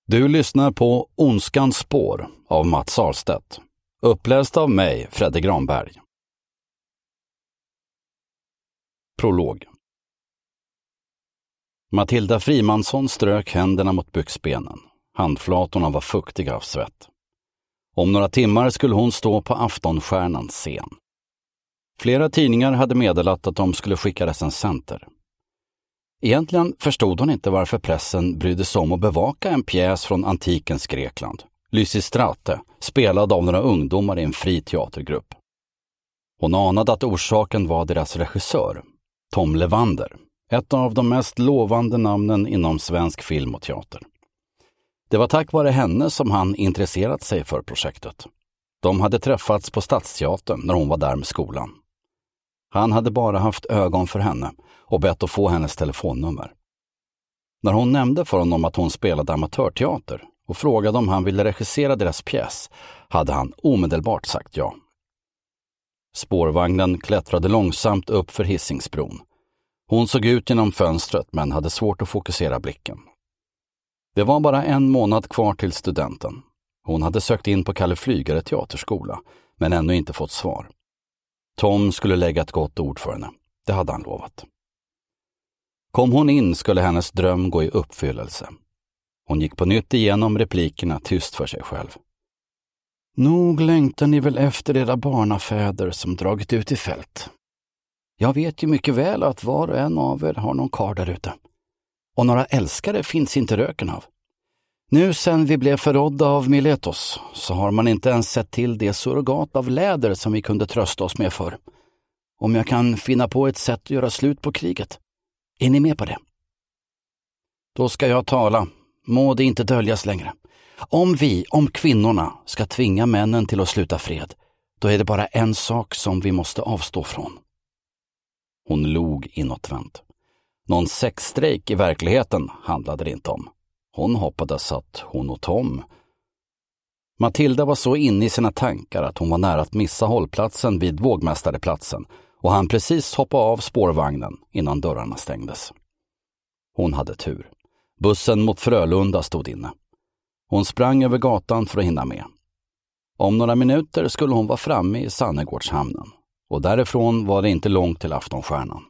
Du lyssnar på Ondskans spår av Mats Ahlstedt. Uppläst av mig, Fredde Granberg. Prolog. Matilda Frimansson strök händerna mot byxbenen. Handflatorna var fuktiga av svett. Om några timmar skulle hon stå på Aftonstjärnans scen. Flera tidningar hade meddelat att de skulle skicka recensenter. Egentligen förstod hon inte varför pressen brydde sig om att bevaka en pjäs från antikens Grekland. Lysistrate, spelad av några ungdomar i en fri teatergrupp. Hon anade att orsaken var deras regissör, Tom Levander, ett av de mest lovande namnen inom svensk film och teater. Det var tack vare henne som han intresserat sig för projektet. De hade träffats på Stadsteatern när hon var där med skolan. Han hade bara haft ögon för henne och bett att få hennes telefonnummer. När hon nämnde för honom att hon spelade amatörteater och frågade om han ville regissera deras pjäs hade han omedelbart sagt ja. Spårvagnen klättrade långsamt upp för Hisingsbron. Hon såg ut genom fönstret men hade svårt att fokusera blicken. Det var bara en månad kvar till studenten. Hon hade sökt in på Kalle Flygare teaterskola men ännu inte fått svar. Tom skulle lägga ett gott ord för henne. Det hade han lovat. Kom hon in skulle hennes dröm gå i uppfyllelse. Hon gick på nytt igenom replikerna tyst för sig själv. Nog längtar ni väl efter era barnafäder som dragit ut i fält. Jag vet ju mycket väl att var och en av er har någon karl där ute. Och några älskare finns inte röken av. Nu sen vi blev förrådda av Miletos så har man inte ens sett till det surrogat av läder som vi kunde trösta oss med för. Om jag kan finna på ett sätt att göra slut på kriget. Är ni med på det? Då ska jag tala. Må det inte döljas längre. Om kvinnorna ska tvinga männen till att sluta fred, då är det bara en sak som vi måste avstå från. Hon log inåtvänt. Någon sexstrejk i verkligheten handlade det inte om. Hon hoppades att hon och Tom... Matilda var så inne i sina tankar att hon var nära att missa hållplatsen vid Vågmästareplatsen och han precis hoppade av spårvagnen innan dörrarna stängdes. Hon hade tur. Bussen mot Frölunda stod inne. Hon sprang över gatan för att hinna med. Om några minuter skulle hon vara framme i Sannegårdshamnen och därifrån var det inte långt till Aftonstjärnan.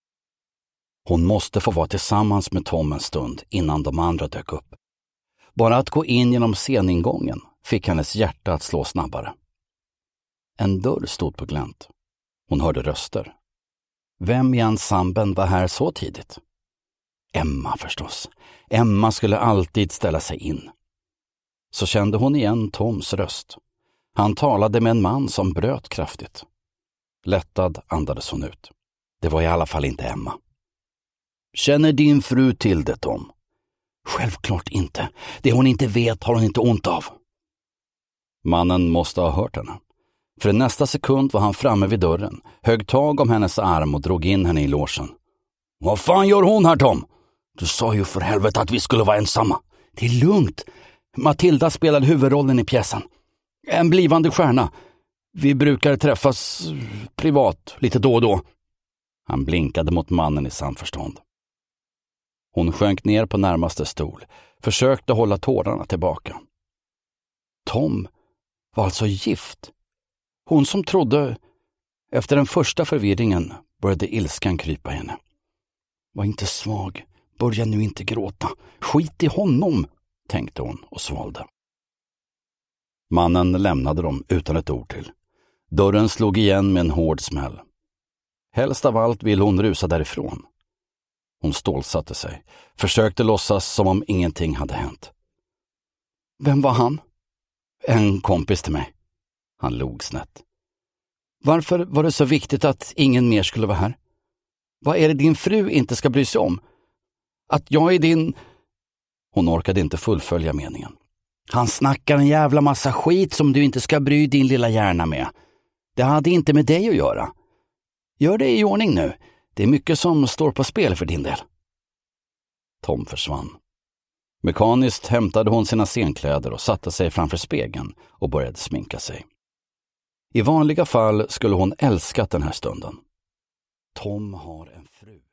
Hon måste få vara tillsammans med Tom en stund innan de andra dök upp. Bara att gå in genom sceningången fick hennes hjärta att slå snabbare. En dörr stod på glänt. Hon hörde röster. Vem i ensemblen var här så tidigt? Emma förstås. Emma skulle alltid ställa sig in. Så kände hon igen Toms röst. Han talade med en man som bröt kraftigt. Lättad andades hon ut. Det var i alla fall inte Emma. Känner din fru till det, Tom? Självklart inte. Det hon inte vet har hon inte ont av. Mannen måste ha hört henne. För nästa sekund var han framme vid dörren, högg tag om hennes arm och drog in henne i logen. Vad fan gör hon här, Tom? Du sa ju för helvete att vi skulle vara ensamma. Det är lugnt. Matilda spelade huvudrollen i pjäsen. En blivande stjärna. Vi brukar träffas privat lite då och då. Han blinkade mot mannen i samförstånd. Hon sjönk ner på närmaste stol, försökte hålla tårarna tillbaka. Tom var alltså gift. Hon som trodde... Efter den första förvirringen började ilskan krypa henne. Var inte svag, börja nu inte gråta. Skit i honom, tänkte hon och svalde. Mannen lämnade dem utan ett ord till. Dörren slog igen med en hård smäll. Helst av allt ville hon rusa därifrån. Hon stålsatte sig, försökte låtsas som om ingenting hade hänt. Vem var han? En kompis till mig. Han log snett. Varför var det så viktigt att ingen mer skulle vara här? Vad är det din fru inte ska bry sig om? Att jag är din... Hon orkade inte fullfölja meningen. Han snackar en jävla massa skit som du inte ska bry din lilla hjärna med. Det hade inte med dig att göra. Gör det i ordning nu. Det är mycket som står på spel för din del. Tom försvann. Mekaniskt hämtade hon sina scenkläder och satte sig framför spegeln och började sminka sig. I vanliga fall skulle hon älskat den här stunden. Tom har en fru.